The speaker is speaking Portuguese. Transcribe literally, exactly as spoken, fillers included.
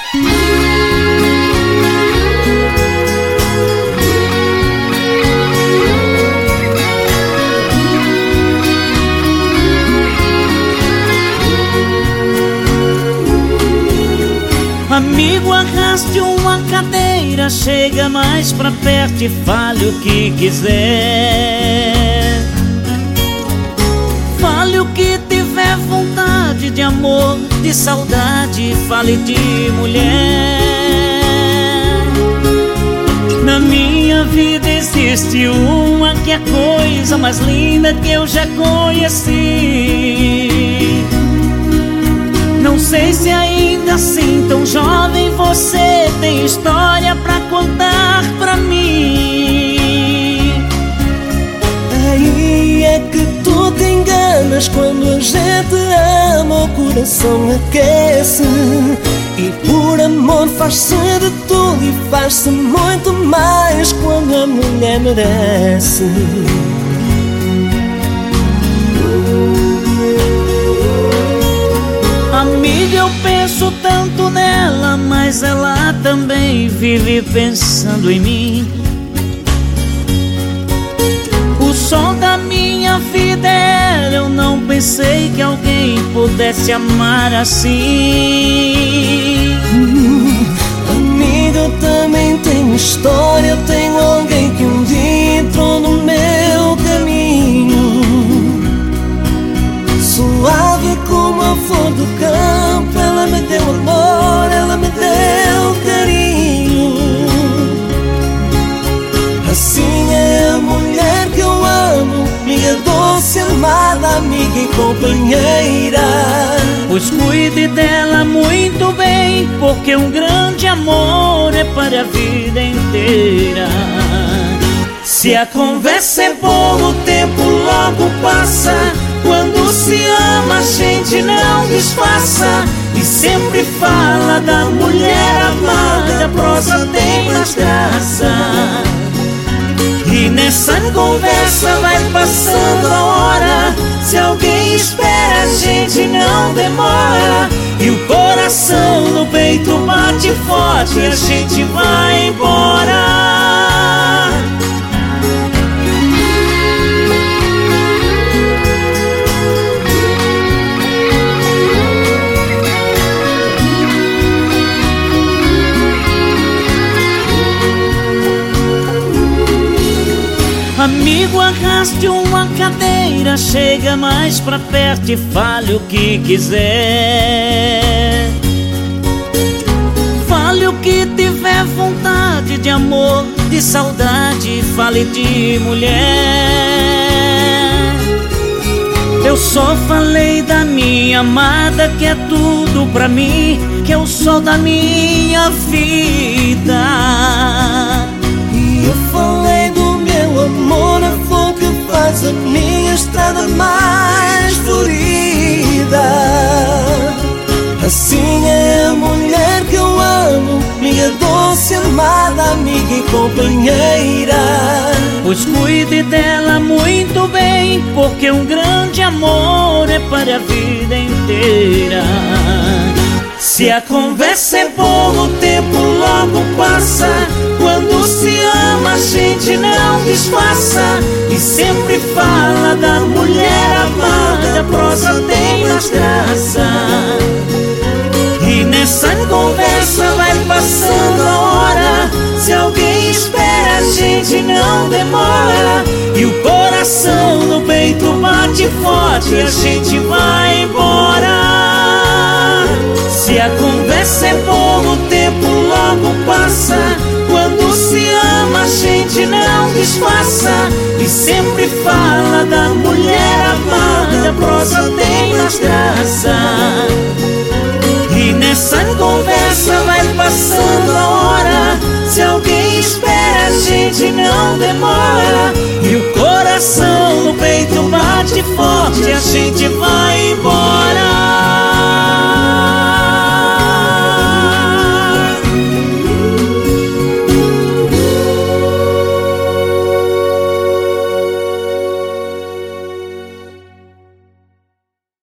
Amigo, arraste uma cadeira, chega mais pra perto e fale o que quiser. Fale o que tiver vontade, de amor, de saudade, fale de mulher. Na minha vida existe uma que é a coisa mais linda que eu já conheci. Não sei se ainda assim, tão jovem, você tem história pra contar pra mim. Aí é que tu te enganas, quando a gente ama o coração aquece. E por amor faz-se de tudo e faz-se muito mais quando a mulher merece. Amiga, eu penso tanto nela, mas ela também vive pensando em mim. O sol da minha vida era, eu não pensei que alguém pudesse amar assim. hum, Amiga, eu também tenho história, eu tenho alguém que um dia entrou no meu caminho. Suave como a flor do campo, ela me deu amor, ela me deu carinho. Assim é a mulher que eu amo, minha doce, amada amiga e companheira. Pois cuide dela muito bem, porque um grande amor é para a vida inteira. Se a conversa é boa, o tempo logo passa. Quando se ama, a gente não disfarça e sempre fala da mulher amada. A prosa tem mais graça. E nessa conversa vai passando a hora. Se alguém espera, a gente não demora. E o coração no peito bate forte e a gente vai embora. Amigo, arraste uma cadeira, chega mais pra perto e fale o que quiser. Fale o que tiver vontade, de amor, de saudade, fale de mulher. Eu só falei da minha amada, que é tudo pra mim, que é o sol da minha vida. E eu falei do meu amor, a flor que faz a minha estrada mais florida. Assim é a mulher que eu amo, minha doce, amada amiga e companheira. Pois cuide dela muito bem, porque um grande amor é para a vida inteira. Se a conversa é boa, o tempo logo passa. Quando se ama, a gente não disfarça e sempre fala da mulher amada. A prosa tem mais graça. E nessa conversa vai passando a hora. Se alguém espera, a gente não demora. E o coração no peito bate forte e a gente vai embora. Se a conversa é boa, o tempo logo passa. Quando se ama, a gente não disfarça e sempre fala da mulher amada. A prosa tem mais graça. E nessa conversa vai passando a hora. Se alguém espera, a gente não demora. E o coração no peito bate forte, a gente vai